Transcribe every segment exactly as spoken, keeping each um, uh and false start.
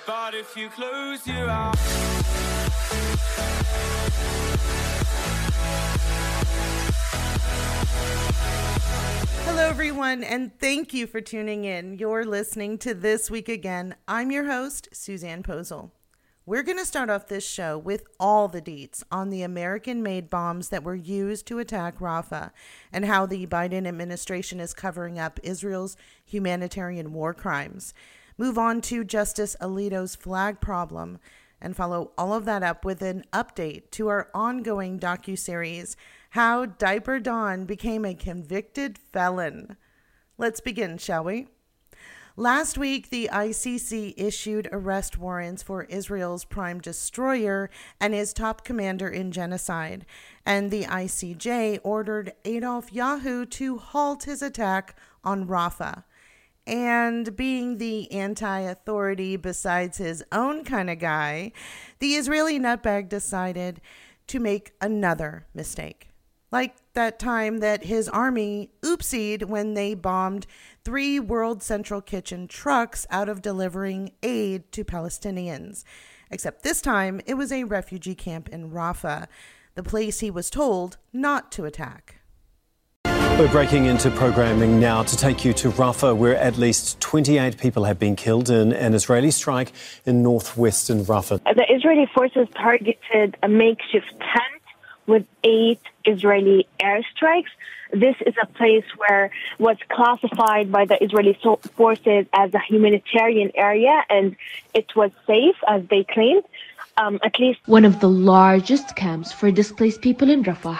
But if you close your eyes. Hello, everyone, and thank you for tuning in. You're listening to This Week Again. I'm your host, Suzanne Posel. We're going to start off this show with all the deets on the American-made bombs that were used to attack Rafah and how the Biden administration is covering up Israel's humanitarian war crimes. Move on to Justice Alito's flag problem and follow all of that up with an update to our ongoing docuseries, How Diaper Dawn Became a Convicted Felon. Let's begin, shall we? Last week, the I C C issued arrest warrants for Israel's prime destroyer and his top commander in genocide, and the I C J ordered Adolf Yahoo to halt his attack on Rafah. And being the anti-authority besides his own kind of guy, the Israeli nutbag decided to make another mistake. Like that time that his army oopsied when they bombed three World Central Kitchen trucks out of delivering aid to Palestinians. Except this time, it was a refugee camp in Rafah, the place he was told not to attack. We're breaking into programming now to take you to Rafah, where at least twenty-eight people have been killed in an Israeli strike in northwestern Rafah. The Israeli forces targeted a makeshift tent with eight Israeli airstrikes. This is a place where what's classified by the Israeli forces as a humanitarian area, and it was safe, as they claimed. Um, at least one of the largest camps for displaced people in Rafah.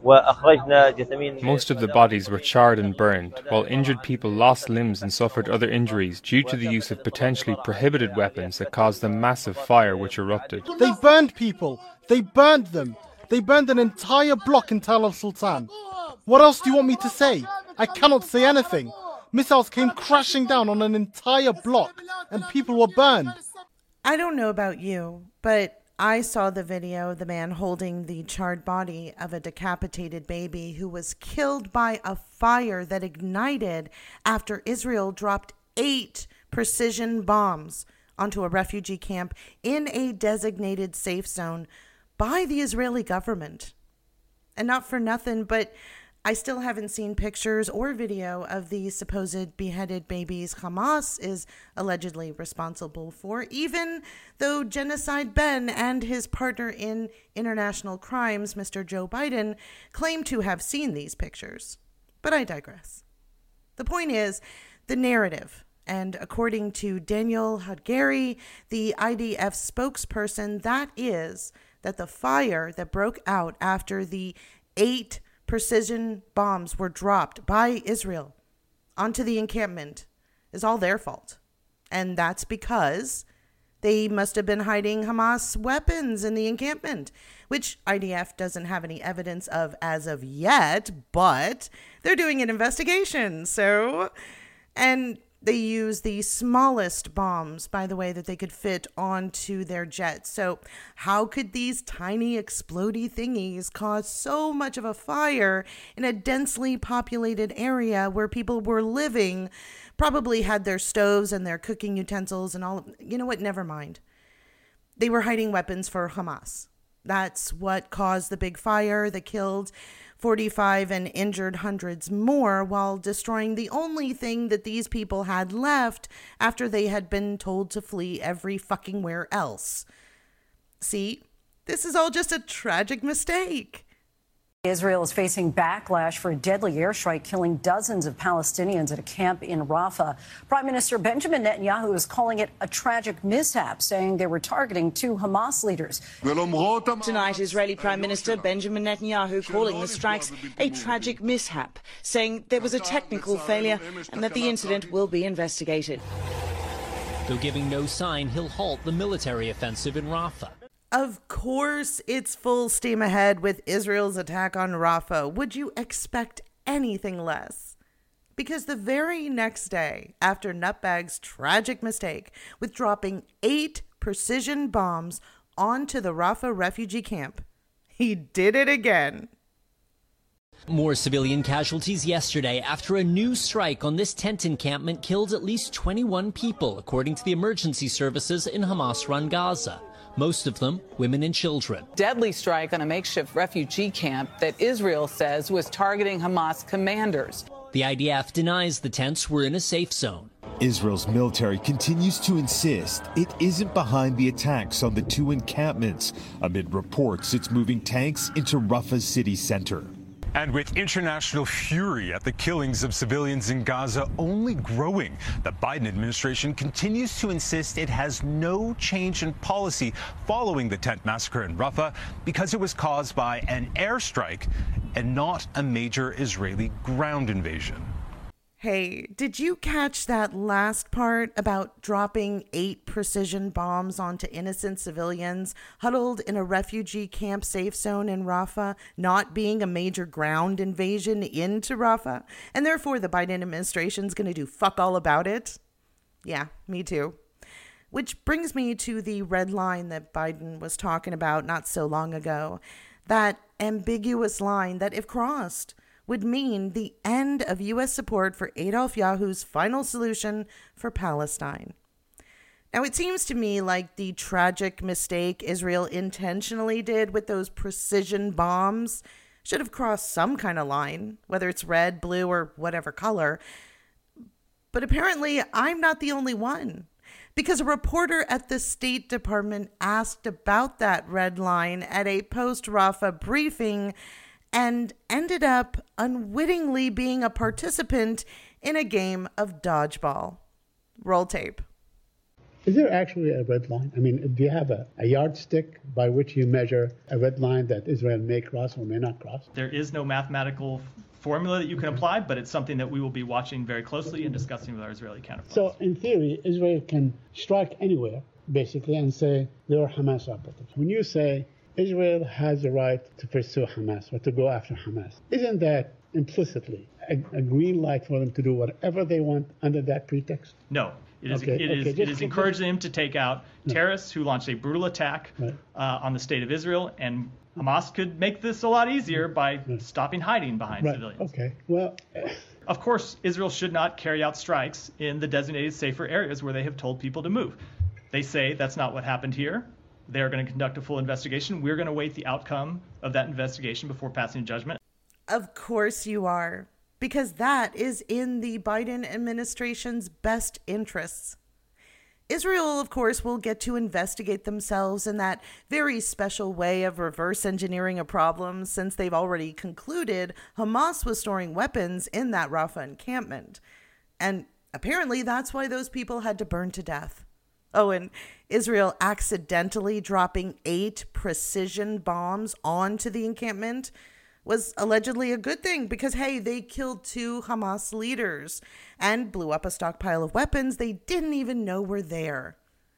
Most of the bodies were charred and burned, while injured people lost limbs and suffered other injuries due to the use of potentially prohibited weapons that caused a massive fire which erupted. They burned people. They burned them. They burned an entire block in Tel al-Sultan. What else do you want me to say? I cannot say anything. Missiles came crashing down on an entire block and people were burned. I don't know about you, but I saw the video of the man holding the charred body of a decapitated baby who was killed by a fire that ignited after Israel dropped eight precision bombs onto a refugee camp in a designated safe zone by the Israeli government. And not for nothing, but I still haven't seen pictures or video of the supposed beheaded babies Hamas is allegedly responsible for, even though Genocide Ben and his partner in international crimes, Mister Joe Biden, claim to have seen these pictures. But I digress. The point is, the narrative, and according to Daniel Hagari, the I D F spokesperson, that is that the fire that broke out after the eight precision bombs were dropped by Israel onto the encampment is all their fault. And that's because they must have been hiding Hamas weapons in the encampment, which I D F doesn't have any evidence of as of yet, but they're doing an investigation. So, and they use the smallest bombs, by the way, that they could fit onto their jets. So how could these tiny explodey thingies cause so much of a fire in a densely populated area where people were living, probably had their stoves and their cooking utensils and all? You know what? Never mind. They were hiding weapons for Hamas. That's what caused the big fire that killed forty-five and injured hundreds more, while destroying the only thing that these people had left after they had been told to flee every fucking where else. See, this is all just a tragic mistake. Israel is facing backlash for a deadly airstrike killing dozens of Palestinians at a camp in Rafah. Prime Minister Benjamin Netanyahu is calling it a tragic mishap, saying they were targeting two Hamas leaders. Tonight, Israeli Prime Minister Benjamin Netanyahu calling the strikes a tragic mishap, saying there was a technical failure and that the incident will be investigated. Though giving no sign he'll halt the military offensive in Rafah. Of course, it's full steam ahead with Israel's attack on Rafah. Would you expect anything less? Because the very next day, after Nutbag's tragic mistake with dropping eight precision bombs onto the Rafah refugee camp, he did it again. More civilian casualties yesterday after a new strike on this tent encampment killed at least twenty-one people, according to the emergency services in Hamas-run Gaza. Most of them women and children. Deadly strike on a makeshift refugee camp that Israel says was targeting Hamas commanders. The I D F denies the tents were in a safe zone. Israel's military continues to insist it isn't behind the attacks on the two encampments, amid reports it's moving tanks into Rafah's city center. And with international fury at the killings of civilians in Gaza only growing, the Biden administration continues to insist it has no change in policy following the tent massacre in Rafah because it was caused by an airstrike and not a major Israeli ground invasion. Hey, did you catch that last part about dropping eight precision bombs onto innocent civilians huddled in a refugee camp safe zone in Rafah, not being a major ground invasion into Rafah, and therefore the Biden administration's going to do fuck all about it? Yeah, me too. Which brings me to the red line that Biden was talking about not so long ago. That ambiguous line that, if crossed, would mean the end of U S support for Adolf Yahu's final solution for Palestine. Now, it seems to me like the tragic mistake Israel intentionally did with those precision bombs should have crossed some kind of line, whether it's red, blue, or whatever color. But apparently, I'm not the only one, because a reporter at the State Department asked about that red line at a post-Rafah briefing and ended up unwittingly being a participant in a game of dodgeball. Roll tape. Is there actually a red line? I mean, do you have a, a yardstick by which you measure a red line that Israel may cross or may not cross? There is no mathematical formula that you can apply, but it's something that we will be watching very closely and discussing with our Israeli counterparts. So, in theory, Israel can strike anywhere, basically, and say there are Hamas operatives. When you say Israel has the right to pursue Hamas or to go after Hamas, isn't that implicitly a, a green light for them to do whatever they want under that pretext? No. It is, okay, it okay, is, just, it is encouraging them to take out no. terrorists who launched a brutal attack right. uh, on the state of Israel, and Hamas could make this a lot easier by right. stopping hiding behind right. civilians. Okay. Well, of course, Israel should not carry out strikes in the designated safer areas where they have told people to move. They say that's not what happened here. They're going to conduct a full investigation. We're going to wait the outcome of that investigation before passing judgment. Of course you are, because that is in the Biden administration's best interests. Israel, of course, will get to investigate themselves in that very special way of reverse engineering a problem, since they've already concluded Hamas was storing weapons in that Rafah encampment. And apparently that's why those people had to burn to death. Oh, and Israel accidentally dropping eight precision bombs onto the encampment was allegedly a good thing because, hey, they killed two Hamas leaders and blew up a stockpile of weapons they didn't even know were there.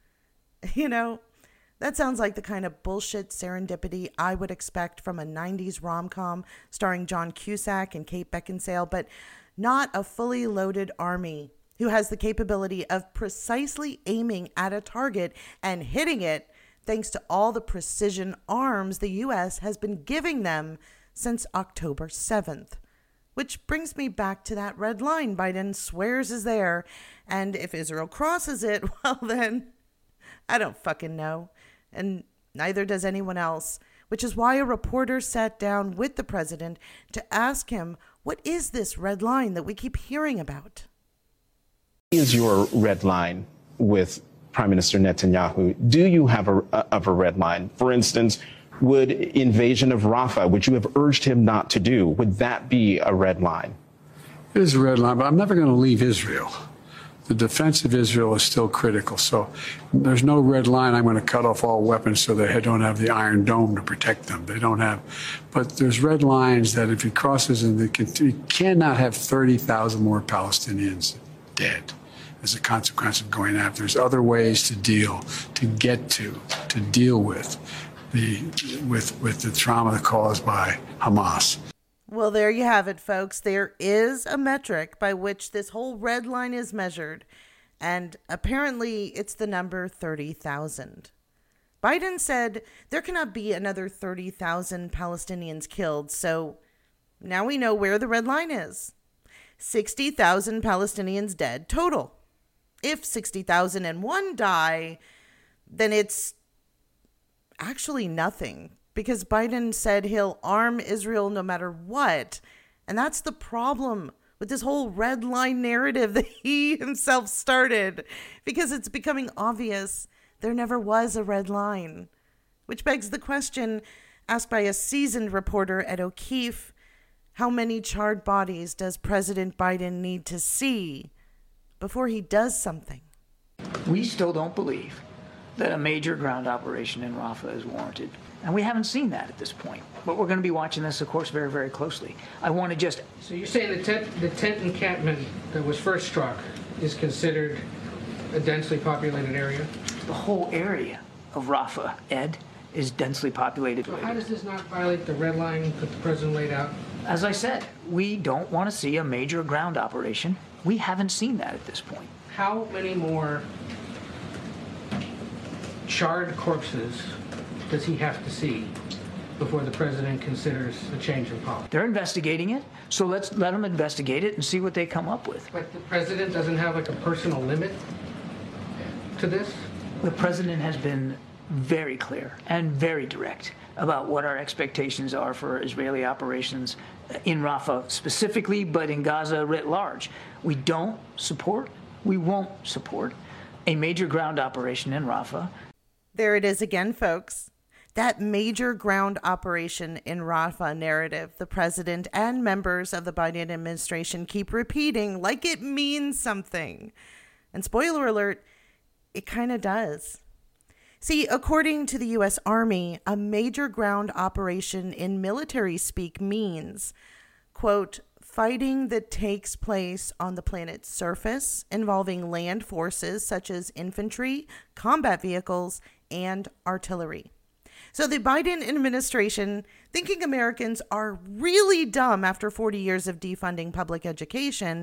You know, that sounds like the kind of bullshit serendipity I would expect from a nineties rom-com starring John Cusack and Kate Beckinsale, but not a fully loaded army who has the capability of precisely aiming at a target and hitting it thanks to all the precision arms the U S has been giving them since October seventh. Which brings me back to that red line Biden swears is there. And if Israel crosses it, well then, I don't fucking know. And neither does anyone else. Which is why a reporter sat down with the president to ask him, what is this red line that we keep hearing about? Is your red line with Prime Minister Netanyahu? Do you have a, of a red line? For instance, would invasion of Rafah, which you have urged him not to do, would that be a red line? It is a red line, but I'm never going to leave Israel. The defense of Israel is still critical. So there's no red line. I'm going to cut off all weapons so they don't have the Iron Dome to protect them. They don't have. But there's red lines that if he crosses, and they can, he cannot have thirty thousand more Palestinians dead as a consequence of going after. There's other ways to deal, to get to, to deal with the with with the trauma caused by Hamas. Well, there you have it, folks. There is a metric by which this whole red line is measured, and apparently it's the number thirty thousand. Biden said there cannot be another thirty thousand Palestinians killed, so now we know where the red line is. sixty thousand Palestinians dead total. If sixty thousand one die, then it's actually nothing, because Biden said he'll arm Israel no matter what. And that's the problem with this whole red line narrative that he himself started, because it's becoming obvious there never was a red line. Which begs the question asked by a seasoned reporter at O'Keefe: how many charred bodies does President Biden need to see before he does something? We still don't believe that a major ground operation in Rafah is warranted. And we haven't seen that at this point. But we're going to be watching this, of course, very, very closely. I want to just... So you're saying the tent, the tent encampment that was first struck is considered a densely populated area? The whole area of Rafah, Ed, is densely populated. So how does this not violate the red line that the president laid out? As I said, we don't want to see a major ground operation. We haven't seen that at this point. How many more charred corpses does he have to see before the president considers a change in policy? They're investigating it, so let's let them investigate it and see what they come up with. But the president doesn't have like a personal limit to this? The president has been very clear and very direct about what our expectations are for Israeli operations in Rafah specifically, but in Gaza writ large. We don't support, we won't support a major ground operation in Rafah. There it is again, folks. That major ground operation in Rafah narrative the president and members of the Biden administration keep repeating like it means something. And spoiler alert, it kind of does. See, according to the U S Army, a major ground operation in military speak means, quote, fighting that takes place on the planet's surface involving land forces such as infantry, combat vehicles, and artillery. So the Biden administration, thinking Americans are really dumb after forty years of defunding public education,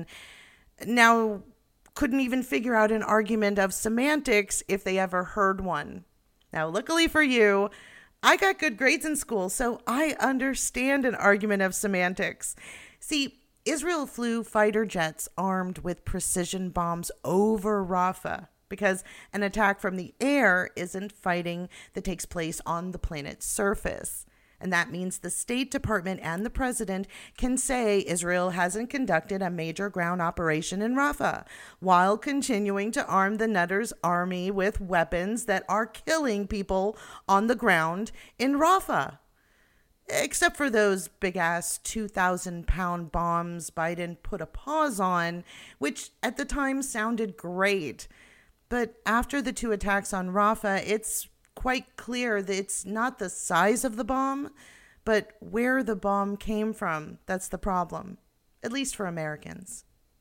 now couldn't even figure out an argument of semantics if they ever heard one. Now, luckily for you, I got good grades in school, so I understand an argument of semantics. See, Israel flew fighter jets armed with precision bombs over Rafah because an attack from the air isn't fighting that takes place on the planet's surface. And that means the State Department and the president can say Israel hasn't conducted a major ground operation in Rafah while continuing to arm the Nutter's army with weapons that are killing people on the ground in Rafah. Except for those big-ass two thousand pound bombs Biden put a pause on, which at the time sounded great. But after the two attacks on Rafah, it's quite clear that it's not the size of the bomb, but where the bomb came from. That's the problem, at least for Americans.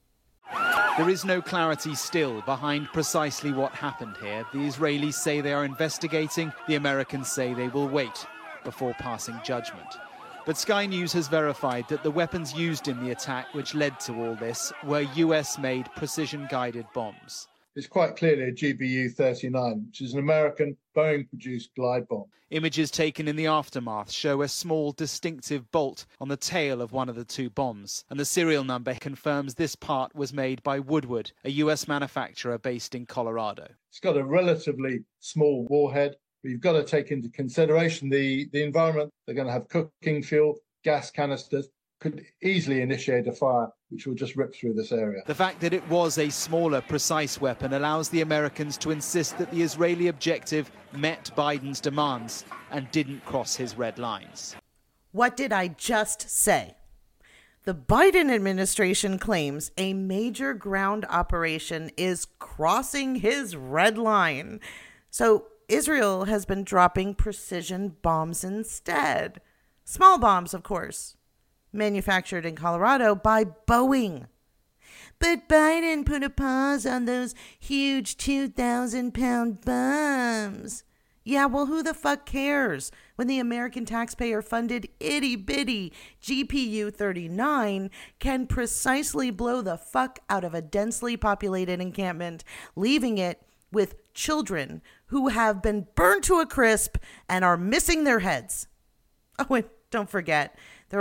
There is no clarity still behind precisely what happened here. The Israelis say they are investigating. The Americans say they will wait before passing judgment. But Sky News has verified that the weapons used in the attack which led to all this were U S-made precision-guided bombs. It's quite clearly a G B U thirty-nine, which is an American Boeing-produced glide bomb. Images taken in the aftermath show a small, distinctive bolt on the tail of one of the two bombs, and the serial number confirms this part was made by Woodward, a U S manufacturer based in Colorado. It's got a relatively small warhead, but you've got to take into consideration the, the environment. They're going to have cooking fuel, gas canisters, could easily initiate a fire which will just rip through this area. The fact that it was a smaller, precise weapon allows the Americans to insist that the Israeli objective met Biden's demands and didn't cross his red lines. What did I just say? The Biden administration claims a major ground operation is crossing his red line. So Israel has been dropping precision bombs instead. Small bombs, of course. Manufactured in Colorado by Boeing. But Biden put a pause on those huge two thousand pound bombs. Yeah, well, who the fuck cares when the American taxpayer-funded itty-bitty G P U thirty-nine can precisely blow the fuck out of a densely populated encampment, leaving it with children who have been burned to a crisp and are missing their heads. Oh, and don't forget, there are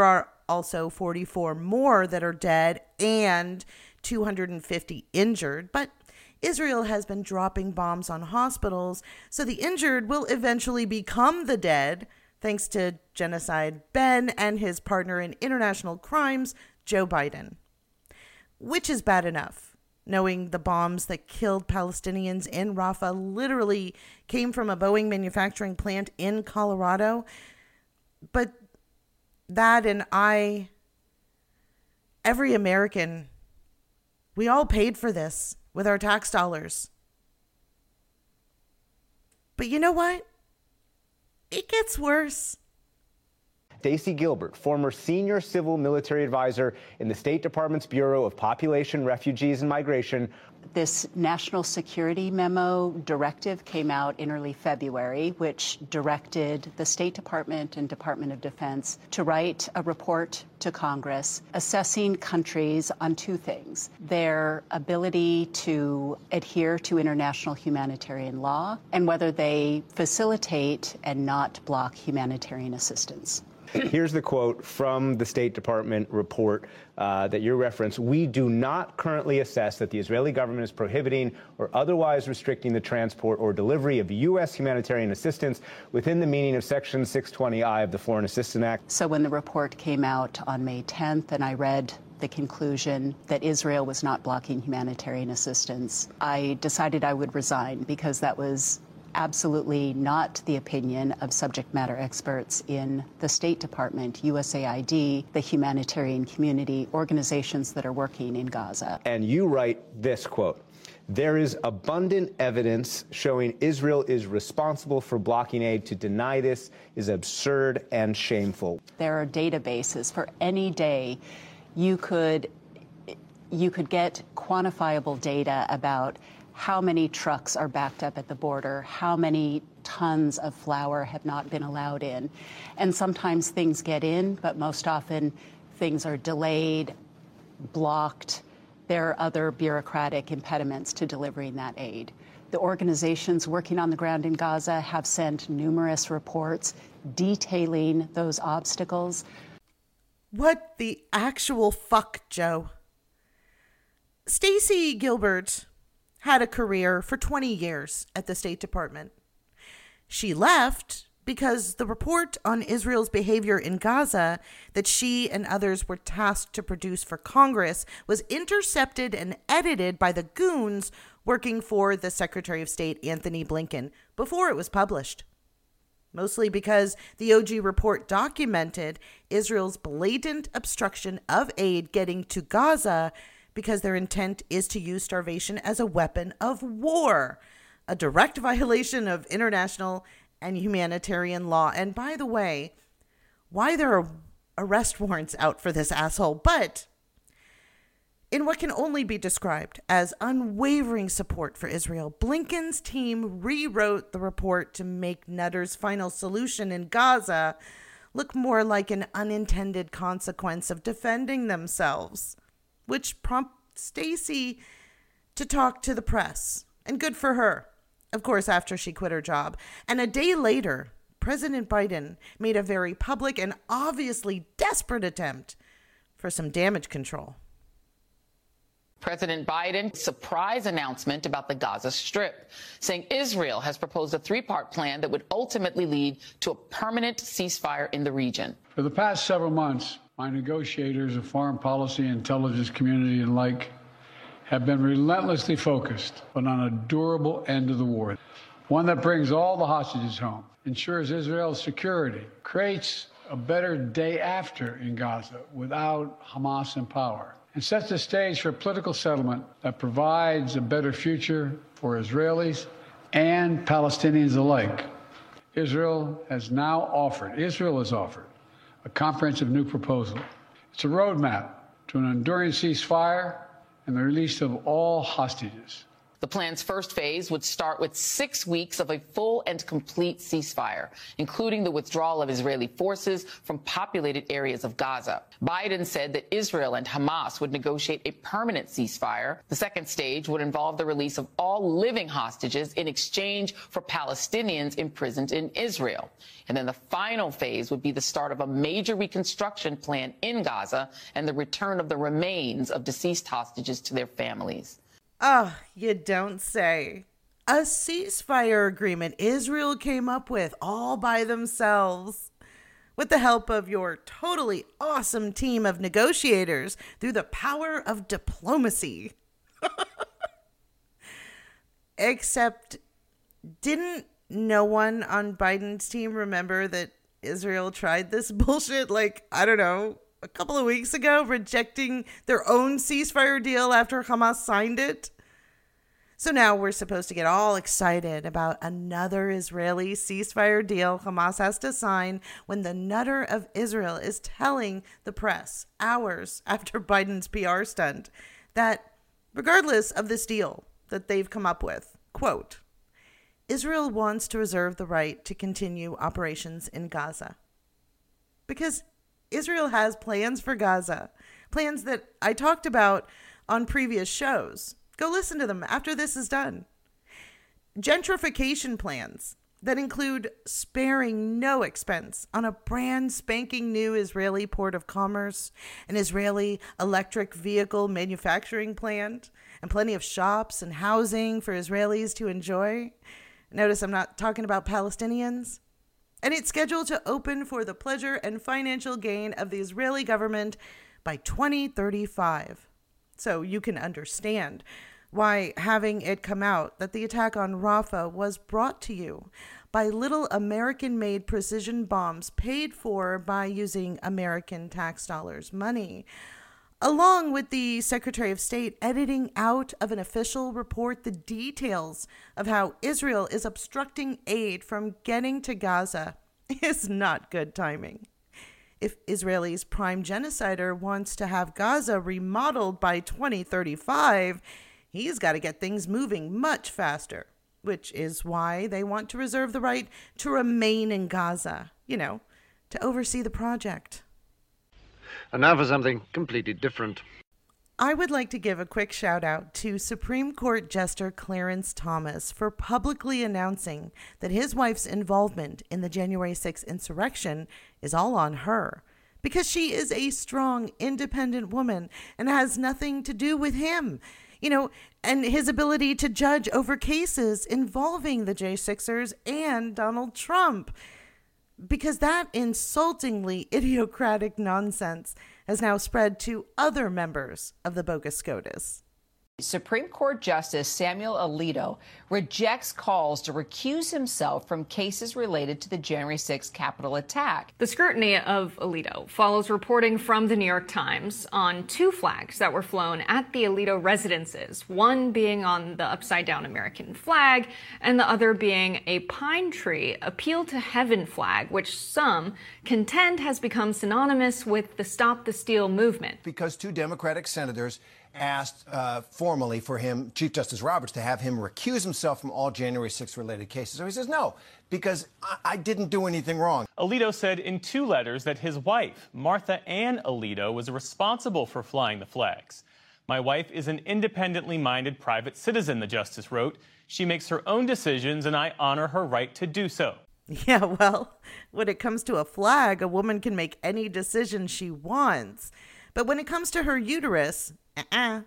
also forty-four more that are dead and two hundred fifty injured. But Israel has been dropping bombs on hospitals, so the injured will eventually become the dead, thanks to Genocide Ben and his partner in international crimes, Joe Biden. Which is bad enough, knowing the bombs that killed Palestinians in Rafah literally came from a Boeing manufacturing plant in Colorado. But that and I, every American, we all paid for this with our tax dollars. But you know what? It gets worse. Stacy Gilbert, former senior civil military advisor in the State Department's Bureau of Population, Refugees, and Migration. This national security memo directive came out in early February, which directed the State Department and Department of Defense to write a report to Congress assessing countries on two things: their ability to adhere to international humanitarian law and whether they facilitate and not block humanitarian assistance. Here's the quote from the State Department report uh, that you referenced. We do not currently assess that the Israeli government is prohibiting or otherwise restricting the transport or delivery of U S humanitarian assistance within the meaning of Section six twenty I of the Foreign Assistance Act. So when the report came out on May tenth and I read the conclusion that Israel was not blocking humanitarian assistance, I decided I would resign because that was absolutely not the opinion of subject matter experts in the State Department, U S A I D, the humanitarian community, organizations that are working in Gaza. And you write this quote: there is abundant evidence showing Israel is responsible for blocking aid. To deny this is absurd and shameful. There are databases for any day you could you could get quantifiable data about how many trucks are backed up at the border, how many tons of flour have not been allowed in. And sometimes things get in, but most often things are delayed, blocked. There are other bureaucratic impediments to delivering that aid. The organizations working on the ground in Gaza have sent numerous reports detailing those obstacles. What the actual fuck, Joe? Stacy Gilbert had a career for twenty years at the State Department. She left because the report on Israel's behavior in Gaza that she and others were tasked to produce for Congress was intercepted and edited by the goons working for the Secretary of State, Anthony Blinken, before it was published. Mostly because the O G report documented Israel's blatant obstruction of aid getting to Gaza because their intent is to use starvation as a weapon of war, a direct violation of international and humanitarian law. And by the way, why there are arrest warrants out for this asshole, but in what can only be described as unwavering support for Israel, Blinken's team rewrote the report to make Nutter's final solution in Gaza look more like an unintended consequence of defending themselves, which prompted Stacy to talk to the press. And good for her, of course, after she quit her job. And a day later, President Biden made a very public and obviously desperate attempt for some damage control. President Biden's surprise announcement about the Gaza Strip, saying Israel has proposed a three-part plan that would ultimately lead to a permanent ceasefire in the region. For the past several months, my negotiators of foreign policy, intelligence community, and like have been relentlessly focused on a durable end to the war, one that brings all the hostages home, ensures Israel's security, creates a better day after in Gaza without Hamas in power, and sets the stage for a political settlement that provides a better future for Israelis and Palestinians alike. Israel has now offered, Israel has offered, a comprehensive new proposal. It's a roadmap to an enduring ceasefire and the release of all hostages. The plan's first phase would start with six weeks of a full and complete ceasefire, including the withdrawal of Israeli forces from populated areas of Gaza. Biden said that Israel and Hamas would negotiate a permanent ceasefire. The second stage would involve the release of all living hostages in exchange for Palestinians imprisoned in Israel. And then the final phase would be the start of a major reconstruction plan in Gaza and the return of the remains of deceased hostages to their families. Oh, you don't say. A ceasefire agreement Israel came up with all by themselves, with the help of your totally awesome team of negotiators through the power of diplomacy. Except, didn't no one on Biden's team remember that Israel tried this bullshit, like, I don't know, a couple of weeks ago, rejecting their own ceasefire deal after Hamas signed it? So now we're supposed to get all excited about another Israeli ceasefire deal Hamas has to sign when the nutter of Israel is telling the press hours after Biden's P R stunt that regardless of this deal that they've come up with, quote, Israel wants to reserve the right to continue operations in Gaza. Because Israel has plans for Gaza, plans that I talked about on previous shows. Go listen to them after this is done. Gentrification plans that include sparing no expense on a brand spanking new Israeli port of commerce, an Israeli electric vehicle manufacturing plant, and plenty of shops and housing for Israelis to enjoy. Notice I'm not talking about Palestinians. And it's scheduled to open for the pleasure and financial gain of the Israeli government by twenty thirty-five. So you can understand why having it come out that the attack on Rafah was brought to you by little American-made precision bombs paid for by using American tax dollars' money, along with the Secretary of State editing out of an official report the details of how Israel is obstructing aid from getting to Gaza, is not good timing. If Israel's prime genocider wants to have Gaza remodeled by twenty thirty-five, he's got to get things moving much faster, which is why they want to reserve the right to remain in Gaza, you know, to oversee the project. And now for something completely different. I would like to give a quick shout out to Supreme Court Justice Clarence Thomas for publicly announcing that his wife's involvement in the January sixth insurrection is all on her, because she is a strong, independent woman and has nothing to do with him, you know, and his ability to judge over cases involving the J sixers and Donald Trump. Because that insultingly idiocratic nonsense has now spread to other members of the bogus SCOTUS. Supreme Court Justice Samuel Alito rejects calls to recuse himself from cases related to the January sixth Capitol attack. The scrutiny of Alito follows reporting from the New York Times on two flags that were flown at the Alito residences, one being on the upside-down American flag and the other being a pine tree Appeal to Heaven flag, which some contend has become synonymous with the Stop the Steal movement. Because two Democratic senators asked uh, formally for him, Chief Justice Roberts, to have him recuse himself from all January sixth related cases. So he says, no, because I, I didn't do anything wrong. Alito said in two letters that his wife, Martha Ann Alito, was responsible for flying the flags. My wife is an independently minded private citizen, the justice wrote. She makes her own decisions, and I honor her right to do so. Yeah, well, when it comes to a flag, a woman can make any decision she wants. But when it comes to her uterus, uh-uh.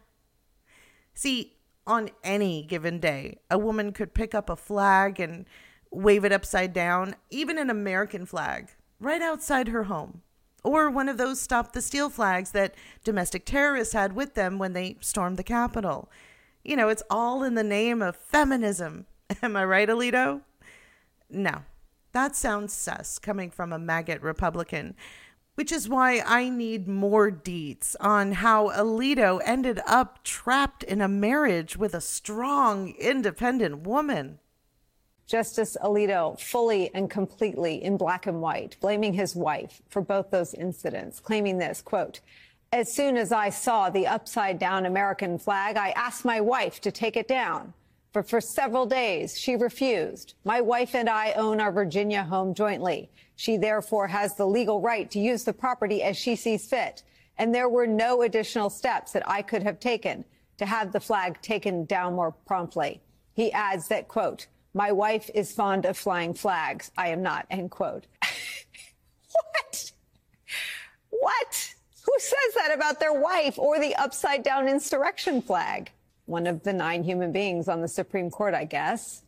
See, on any given day, a woman could pick up a flag and wave it upside down, even an American flag, right outside her home. Or one of those Stop the Steal flags that domestic terrorists had with them when they stormed the Capitol. You know, it's all in the name of feminism. Am I right, Alito? No, that sounds sus coming from a maggot Republican. Which is why I need more deets on how Alito ended up trapped in a marriage with a strong, independent woman. Justice Alito fully and completely in black and white, blaming his wife for both those incidents, claiming this, quote, as soon as I saw the upside down American flag, I asked my wife to take it down. But for several days, she refused. My wife and I own our Virginia home jointly. She therefore has the legal right to use the property as she sees fit. And there were no additional steps that I could have taken to have the flag taken down more promptly. He adds that, quote, my wife is fond of flying flags. I am not, end quote. What? What? Who says that about their wife or the upside down insurrection flag? One of the nine human beings on the Supreme Court, I guess.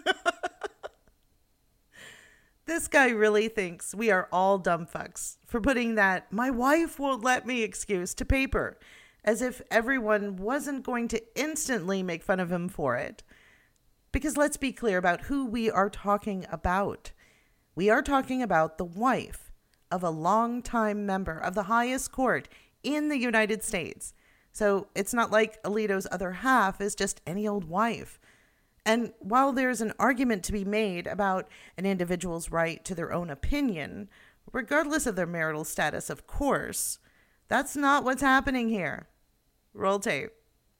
This guy really thinks we are all dumb fucks for putting that "my wife won't let me" excuse to paper, as if everyone wasn't going to instantly make fun of him for it. Because let's be clear about who we are talking about. We are talking about the wife of a longtime member of the highest court in the United States. So it's not like Alito's other half is just any old wife. And while there's an argument to be made about an individual's right to their own opinion, regardless of their marital status, of course, that's not what's happening here. Roll tape.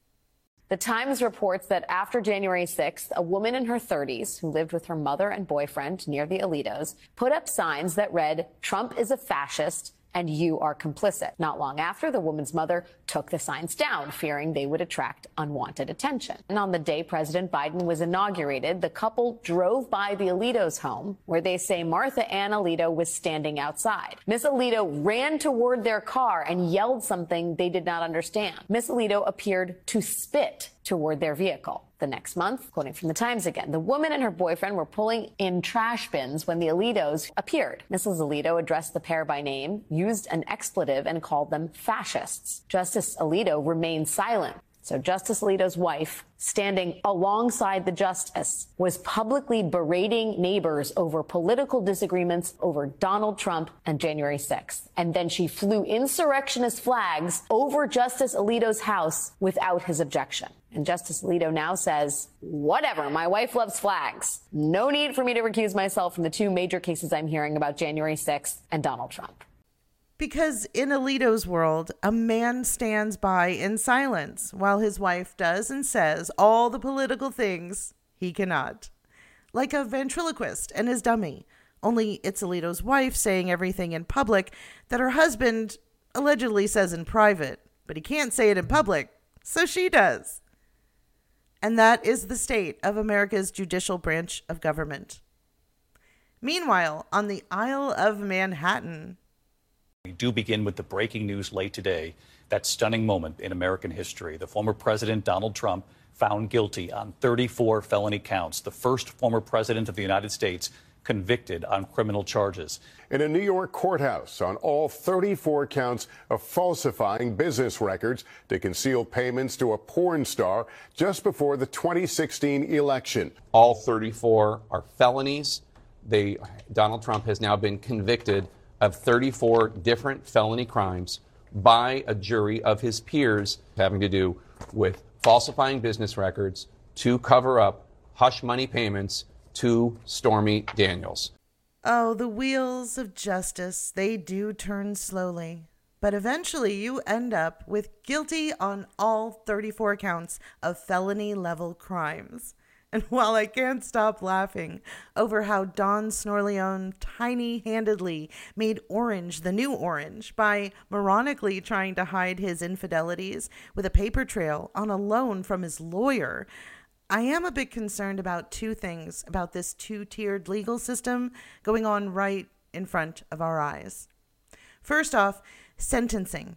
The Times reports that after January sixth, a woman in her thirties who lived with her mother and boyfriend near the Alitos put up signs that read, "Trump is a fascist and you are complicit." Not long after, the woman's mother took the signs down, fearing they would attract unwanted attention. And on the day President Biden was inaugurated, the couple drove by the Alito's home, where they say Martha Ann Alito was standing outside. Miss Alito ran toward their car and yelled something they did not understand. Miss Alito appeared to spit toward their vehicle. The next month, quoting from the Times again, the woman and her boyfriend were pulling in trash bins when the Alitos appeared. Missus Alito addressed the pair by name, used an expletive, and called them fascists. Justice Alito remained silent. So Justice Alito's wife, standing alongside the justice, was publicly berating neighbors over political disagreements over Donald Trump and January sixth. And then she flew insurrectionist flags over Justice Alito's house without his objection. And Justice Alito now says, whatever, my wife loves flags. No need for me to recuse myself from the two major cases I'm hearing about January sixth and Donald Trump. Because in Alito's world, a man stands by in silence while his wife does and says all the political things he cannot. Like a ventriloquist and his dummy. Only it's Alito's wife saying everything in public that her husband allegedly says in private, but he can't say it in public, so she does. And that is the state of America's judicial branch of government. Meanwhile, on the Isle of Manhattan, we do begin with the breaking news late today, that stunning moment in American history. The former president, Donald Trump, found guilty on thirty-four felony counts, the first former president of the United States convicted on criminal charges. In a New York courthouse on all thirty-four counts of falsifying business records to conceal payments to a porn star just before the twenty sixteen election. All thirty-four are felonies. They, Donald Trump has now been convicted of thirty-four different felony crimes by a jury of his peers having to do with falsifying business records to cover up hush money payments to Stormy Daniels. Oh, the wheels of justice, they do turn slowly. But eventually you end up with guilty on all thirty-four counts of felony-level crimes. And while I can't stop laughing over how Don Snorleone tiny-handedly made orange the new orange by moronically trying to hide his infidelities with a paper trail on a loan from his lawyer, I am a bit concerned about two things about this two-tiered legal system going on right in front of our eyes. First off, sentencing.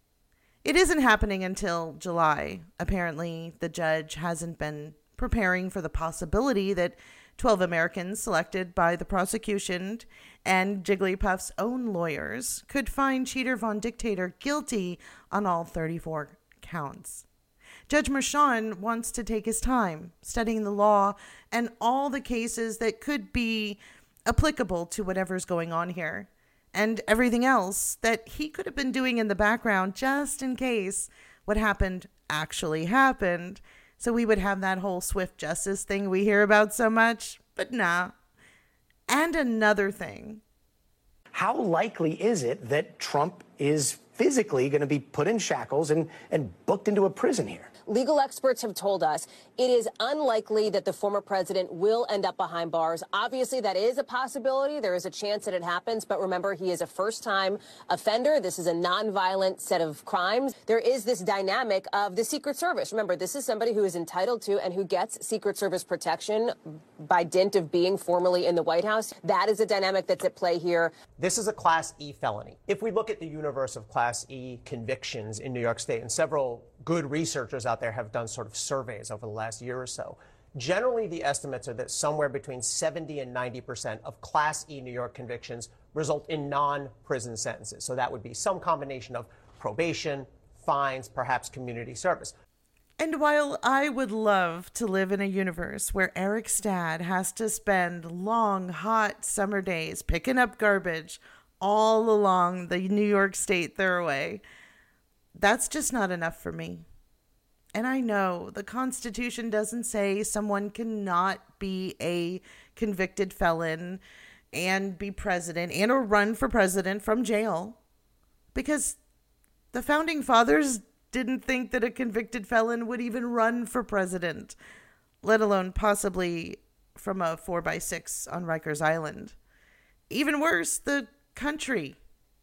It isn't happening until July. Apparently, the judge hasn't been preparing for the possibility that twelve Americans selected by the prosecution and Jigglypuff's own lawyers could find Cheater Von Dictator guilty on all thirty-four counts. Judge Merchan wants to take his time studying the law and all the cases that could be applicable to whatever's going on here, and everything else that he could have been doing in the background just in case what happened actually happened. So we would have that whole swift justice thing we hear about so much, but nah. And another thing. How likely is it that Trump is physically going to be put in shackles and, and booked into a prison here? legal experts have told us it is unlikely that the former president will end up behind bars. Obviously, that is a possibility. There is a chance that it happens. But remember, he is a first-time offender. This is a nonviolent set of crimes. There is this dynamic of the Secret Service. Remember, this is somebody who is entitled to and who gets Secret Service protection by dint of being formally in the White House. That is a dynamic that's at play here. This is a Class E felony. If we look at the universe of Class E convictions in New York State, and several good researchers out there have done sort of surveys over the last year or so, generally the estimates are that somewhere between seventy and ninety percent of Class E New York convictions result in non-prison sentences. So that would be some combination of probation, fines, perhaps community service. And while I would love to live in a universe where Eric Stad has to spend long, hot summer days picking up garbage all along the New York State Thoroughway, that's just not enough for me. And I know the Constitution doesn't say someone cannot be a convicted felon and be president and or run for president from jail, because the Founding Fathers didn't think that a convicted felon would even run for president, let alone possibly from a four by six on Rikers Island. Even worse, the country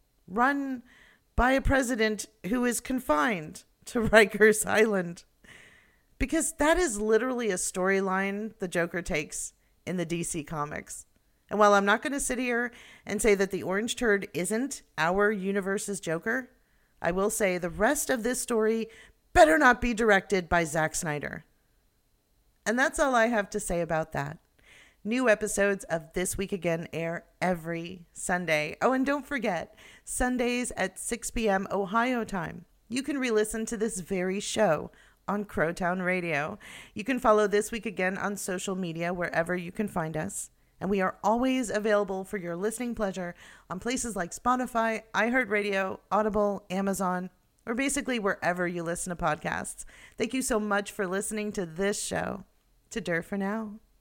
run by a president who is confined to Rikers Island. Because that is literally a storyline the Joker takes in the D C comics. And while I'm not going to sit here and say that the orange turd isn't our universe's Joker, I will say the rest of this story better not be directed by Zack Snyder. And that's all I have to say about that. New episodes of This Week Again air every Sunday. Oh, and don't forget, Sundays at six p.m. Ohio time, you can re-listen to this very show on Crowtown Radio. You can follow This Week Again on social media wherever you can find us. And we are always available for your listening pleasure on places like Spotify, iHeartRadio, Audible, Amazon, or basically wherever you listen to podcasts. Thank you so much for listening to this show. To Dur for now.